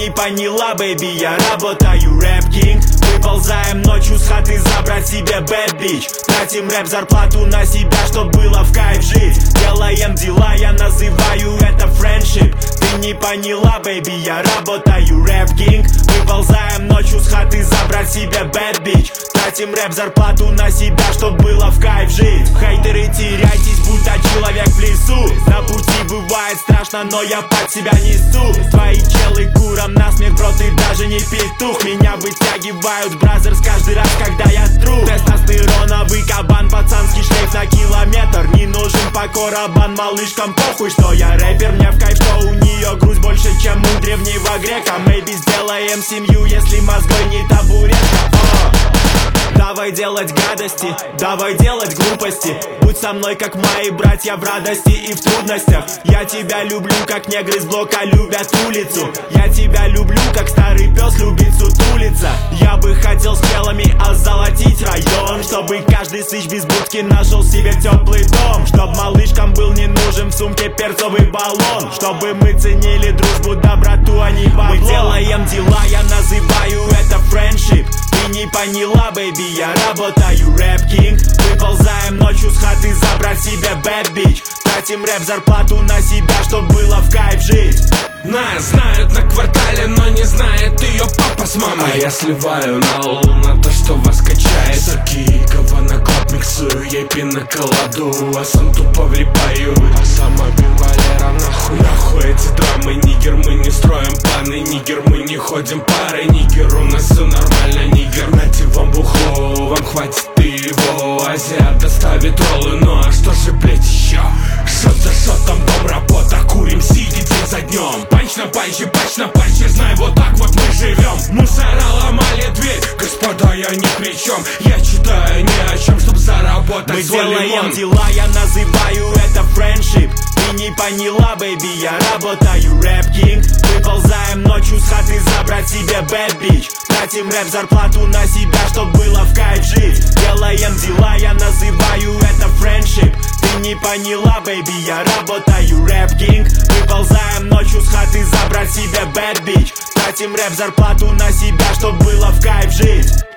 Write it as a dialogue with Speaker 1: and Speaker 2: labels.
Speaker 1: не поняла, бэйби, я работаю рэп-кинг. Выползаем ночью с хаты забрать себе bad bitch. Тратим рэп зарплату на себя, чтоб было в кайф жить. Делаем дела, я называю это friendship. Ты не поняла, бэйби, я работаю рэп-кинг. Выползаем ночью с хаты забрать себе bad bitch. Тратим рэп зарплату на себя, чтоб было в кайф жить. Хейтеры, теряйтесь, будто человек в лесу. На пути бывает страшно, но я под себя несу. Твои челы куром насмех, бро, ты даже не петух. Меня вытягивают бразерс каждый раз, когда я тру. Тестостероновый кабан, пацанский шлейф на километр. Не нужен покорабан, малышкам похуй, что я рэпер. Мне в кайф, что у нее грусть больше, чем у древнего грека. Maybe сделаем семью, если мозгой не табуретка. Давай делать гадости, давай делать глупости. Будь со мной, как мои братья, в радости и в трудностях. Я тебя люблю, как негры с блока любят улицу. Я тебя люблю, как старый пес любит сутулиться. Я бы хотел стрелами озолотить район, чтобы каждый сыч без будки нашел себе теплый дом. Чтоб малышкам был не нужен в сумке перцовый баллон. Чтобы мы ценили дружбу, доброту, а не бабло. Мы делаем дела, я называю это friendship. Ты не поняла, бэйби, я работаю рэп-кинг. Выползаем ночью с хаты забрать себе bad bitch. Тратим рэп зарплату на себя, чтоб было в кайф жить.
Speaker 2: Нас знают на квартале, но не знает ее папа с мамой. А я сливаю на то, что вас качает. Соки, кого на клаб миксую, ей пиноколаду, а сам тупо влипаю. А сама Валера, нахуй эти драмы. Нигер, мы не строим планы, нигер, мы не ходим парой. Нигер, у нас все нормально, нигер. Нате вам бухло, вам хватит его. Азия доставит роллы, ну а что же, блять, еще? Шот за шотом, дом, работа, курим, сидя день за днем. Панч на панче, знай, вот так вот мы живем. Мусора ломали дверь, господа, я ни при чем. Я читаю ни о чем, чтоб заработать.
Speaker 1: Мы делаем дела, я называю это friendship. Ты не поняла, бэйби, я работаю рэп-кинг. Выползаем ночью с хаты забрать себе bad bitch. Тратим рэп зарплату на себя, чтоб было в кайф жить. Делаем дела, я называю это friendship. Ты не поняла, бэйби, я работаю рэп-кинг. Выползаем ночью с хаты забрать себе bad bitch. Тратим рэп зарплату на себя, чтоб было в кайф жить.